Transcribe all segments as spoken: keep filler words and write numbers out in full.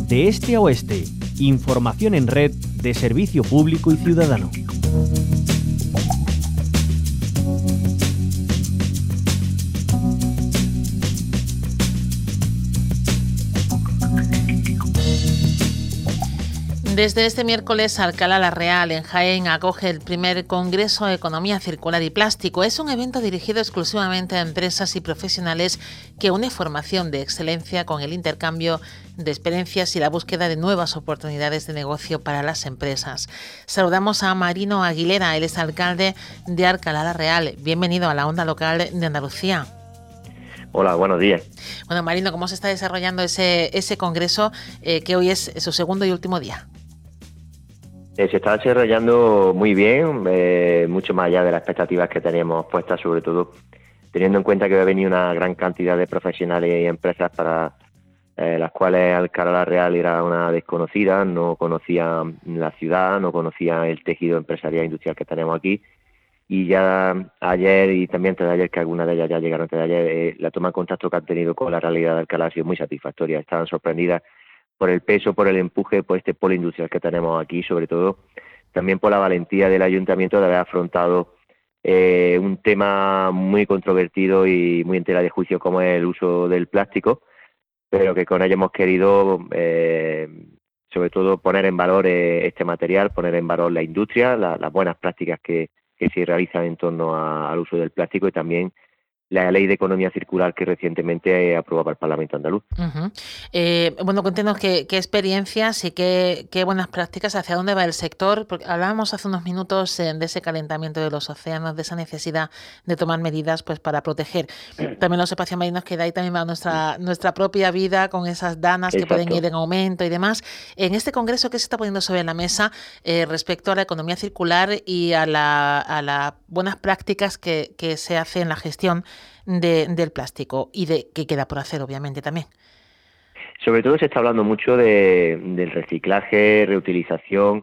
De este a oeste, información en red de servicio público y ciudadano. Desde este miércoles, Alcalá la Real, en Jaén, acoge el primer Congreso de Economía Circular y Plástico. Es un evento dirigido exclusivamente a empresas y profesionales que une formación de excelencia con el intercambio de experiencias y la búsqueda de nuevas oportunidades de negocio para las empresas. Saludamos a Marino Aguilera, él es alcalde de Alcalá la Real. Bienvenido a la Onda Local de Andalucía. Hola, buenos días. Bueno, Marino, ¿cómo se está desarrollando ese, ese congreso eh, que hoy es su segundo y último día? Eh, se está desarrollando muy bien, eh, mucho más allá de las expectativas que teníamos puestas, sobre todo teniendo en cuenta que va a venir una gran cantidad de profesionales y empresas para eh, las cuales Alcalá la Real era una desconocida, no conocía la ciudad, no conocía el tejido empresarial e industrial que tenemos aquí. Y ya ayer y también antes de ayer, que algunas de ellas ya llegaron antes de ayer, eh, la toma de contacto que han tenido con la realidad de Alcalá ha sido muy satisfactoria. Estaban sorprendidas por el peso, por el empuje, por este polo industrial que tenemos aquí, sobre todo también por la valentía del ayuntamiento de haber afrontado eh, un tema muy controvertido y muy en tela de juicio como es el uso del plástico, pero que con ello hemos querido eh, sobre todo poner en valor eh, este material, poner en valor la industria, la, las buenas prácticas que, que se realizan en torno a, al uso del plástico y también la ley de economía circular que recientemente aprobaba el Parlamento andaluz. Uh-huh. Eh, bueno, cuéntenos qué, qué experiencias y qué, qué buenas prácticas, hacia dónde va el sector, porque hablábamos hace unos minutos eh, de ese calentamiento de los océanos, de esa necesidad de tomar medidas pues para proteger también los espacios marinos, que de ahí también va nuestra, nuestra propia vida con esas danas que Exacto. pueden ir en aumento y demás. En este congreso, ¿qué se está poniendo sobre la mesa eh, respecto a la economía circular y a las a la buenas prácticas que, que se hace en la gestión De, del plástico y de que queda por hacer, obviamente, también? Sobre todo se está hablando mucho de, del reciclaje, reutilización,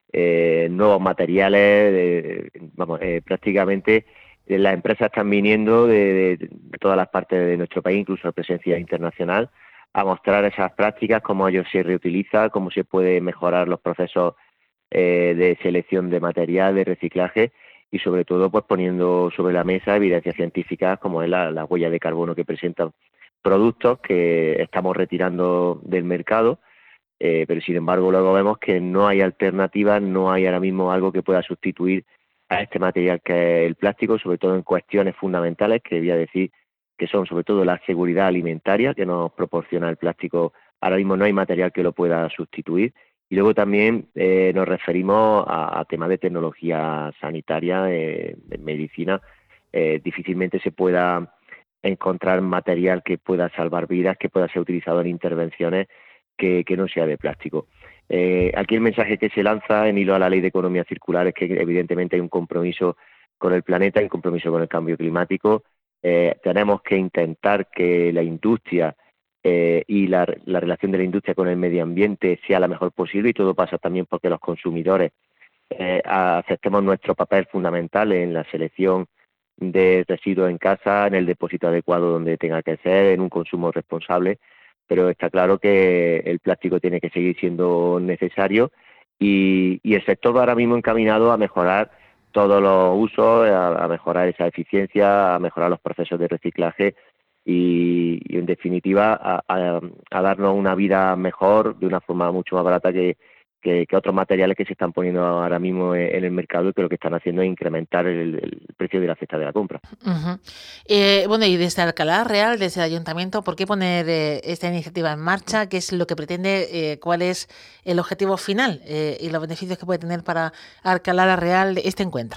eh, nuevos materiales, de, vamos, eh, prácticamente eh, las empresas están viniendo de, de, de todas las partes de nuestro país, incluso a presencia internacional, a mostrar esas prácticas, cómo ello se reutiliza, cómo se puede mejorar los procesos eh, de selección de material, de reciclaje, y sobre todo pues poniendo sobre la mesa evidencias científicas como es la, la huella de carbono que presentan productos que estamos retirando del mercado, eh, pero sin embargo luego vemos que no hay alternativas, no hay ahora mismo algo que pueda sustituir a este material que es el plástico, sobre todo en cuestiones fundamentales que voy a decir que son sobre todo la seguridad alimentaria que nos proporciona el plástico. Ahora mismo no hay material que lo pueda sustituir. Y luego también eh, nos referimos a, a temas de tecnología sanitaria, eh, de medicina. Eh, difícilmente se pueda encontrar material que pueda salvar vidas, que pueda ser utilizado en intervenciones que, que no sea de plástico. Eh, aquí el mensaje que se lanza en hilo a la Ley de Economía Circular es que evidentemente hay un compromiso con el planeta, hay un compromiso con el cambio climático. Eh, tenemos que intentar que la industria Eh, y la, la relación de la industria con el medio ambiente sea la mejor posible, y todo pasa también porque los consumidores eh, aceptemos nuestro papel fundamental en la selección de residuos en casa, en el depósito adecuado donde tenga que ser, en un consumo responsable, pero está claro que el plástico tiene que seguir siendo necesario y, y el sector va ahora mismo encaminado a mejorar todos los usos, a, a mejorar esa eficiencia, a mejorar los procesos de reciclaje Y, y en definitiva a, a, a darnos una vida mejor de una forma mucho más barata que, que, que otros materiales que se están poniendo ahora mismo en el mercado y que lo que están haciendo es incrementar el, el precio de la cesta de la compra. Uh-huh. Eh, bueno, y desde Alcalá Real, desde el Ayuntamiento, ¿por qué poner eh, esta iniciativa en marcha? ¿Qué es lo que pretende? Eh, ¿Cuál es el objetivo final eh, y los beneficios que puede tener para Alcalá Real este encuentro?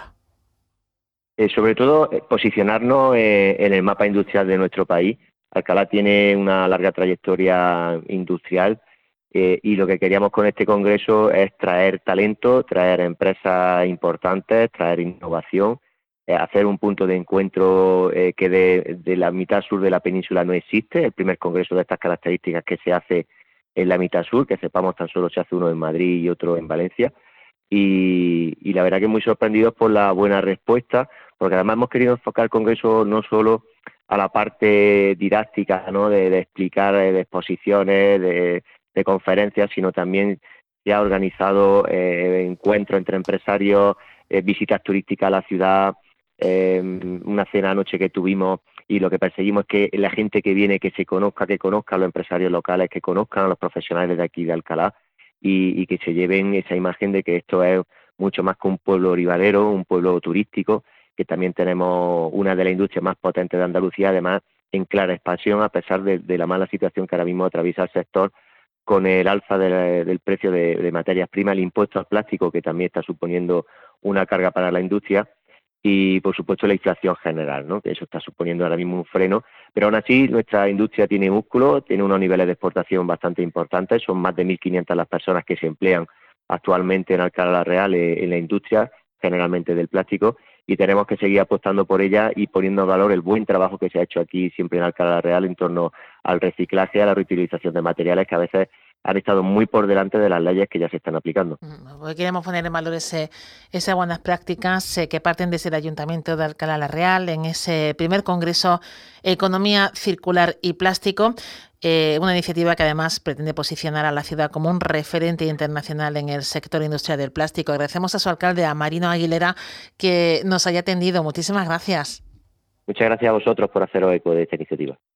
Eh, sobre todo, eh, posicionarnos eh, en el mapa industrial de nuestro país. Alcalá tiene una larga trayectoria industrial eh, y lo que queríamos con este congreso es traer talento, traer empresas importantes, traer innovación, eh, hacer un punto de encuentro eh, que de, de la mitad sur de la península no existe. El primer congreso de estas características que se hace en la mitad sur, que sepamos tan solo se hace uno en Madrid y otro en Valencia. Y, y la verdad que muy sorprendidos por la buena respuesta, porque además hemos querido enfocar el congreso no solo a la parte didáctica, ¿no?, de, de explicar, de exposiciones, de, de conferencias, sino también se ha organizado eh, encuentros entre empresarios, eh, visitas turísticas a la ciudad, eh, una cena anoche que tuvimos, y lo que perseguimos es que la gente que viene, que se conozca, que conozca a los empresarios locales, que conozcan a los profesionales de aquí de Alcalá, y, y que se lleven esa imagen de que esto es mucho más que un pueblo olivarero, un pueblo turístico, que también tenemos una de las industrias más potentes de Andalucía, además en clara expansión, a pesar de, de la mala situación que ahora mismo atraviesa el sector, con el alza de, del precio de, de materias primas, el impuesto al plástico, que también está suponiendo una carga para la industria, y por supuesto la inflación general, ¿no? Que eso está suponiendo ahora mismo un freno, pero aún así nuestra industria tiene músculo, tiene unos niveles de exportación bastante importantes, son más de mil quinientas las personas que se emplean actualmente en Alcalá la Real en la industria, generalmente del plástico, y tenemos que seguir apostando por ella y poniendo en valor el buen trabajo que se ha hecho aquí siempre en Alcalá la Real en torno al reciclaje, a la reutilización de materiales que a veces han estado muy por delante de las leyes que ya se están aplicando. Hoy queremos poner en valor ese, esas buenas prácticas eh, que parten desde el Ayuntamiento de Alcalá la Real en ese primer Congreso Economía Circular y Plástico, eh, una iniciativa que además pretende posicionar a la ciudad como un referente internacional en el sector industrial del plástico. Agradecemos a su alcalde, a Marino Aguilera, que nos haya atendido. Muchísimas gracias. Muchas gracias a vosotros por haceros eco de esta iniciativa.